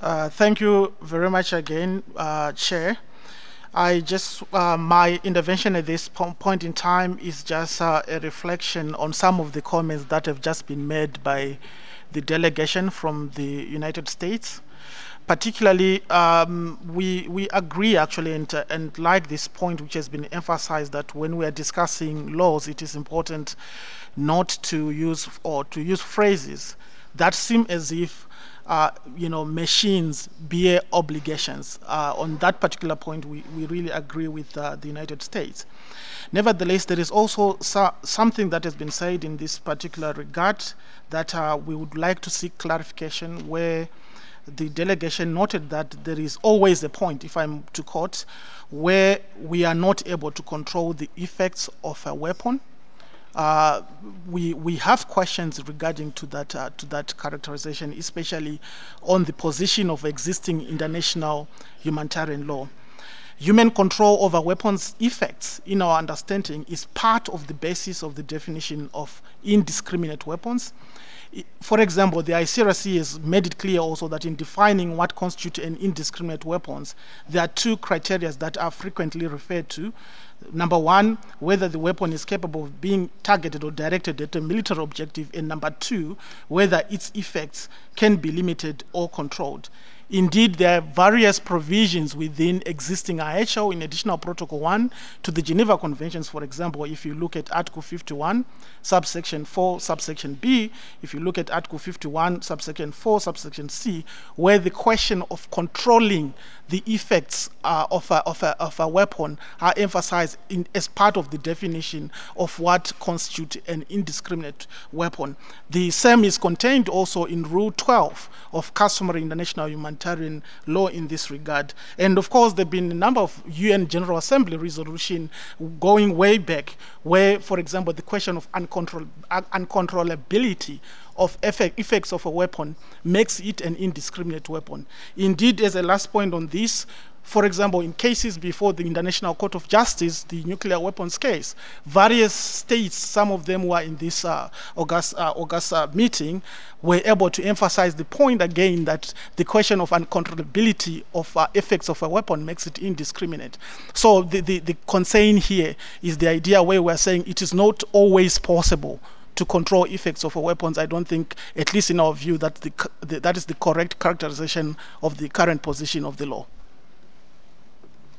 Thank you very much again, Chair. My intervention at this point in time is just a reflection on some of the comments that have just been made by the delegation from the United States. Particularly, we agree actually and like this point which has been emphasized that when we are discussing laws, it is important not to use or to use phrases that seem as if machines bear obligations. On that particular point, we really agree with the United States. Nevertheless, there is also something that has been said in this particular regard that we would like to seek clarification, where the delegation noted that there is always a point, if I'm to quote, where we are not able to control the effects of a weapon. uh, we have questions regarding to that characterization, especially on the position of existing international humanitarian law. Human control over weapons effects, in our understanding, is part of the basis of the definition of indiscriminate weapons. For example, the ICRC has made it clear also that in defining what constitutes an indiscriminate weapons, there are two criteria that are frequently referred to. Number one, whether the weapon is capable of being targeted or directed at a military objective, and number two, whether its effects can be limited or controlled. Indeed, there are various provisions within existing IHO in additional Protocol 1 to the Geneva Conventions. For example, if you look at Article 51, subsection 4, subsection B, if you look at Article 51, subsection 4, subsection C, where the question of controlling the effects of a weapon are emphasized as part of the definition of what constitutes an indiscriminate weapon. The same is contained also in Rule 12 of customary international humanitarian law in this regard. And of course, there have been a number of UN General Assembly resolution going way back where, for example, the question of uncontrollability of effects of a weapon makes it an indiscriminate weapon. Indeed, as a last point on this, for example, in cases before the International Court of Justice, the nuclear weapons case, various states, some of them were in this August meeting, were able to emphasize the point again that the question of uncontrollability of effects of a weapon makes it indiscriminate. So the concern here is the idea where we're saying it is not always possible to control effects of weapons. I don't think, at least in our view, that that is the correct characterization of the current position of the law.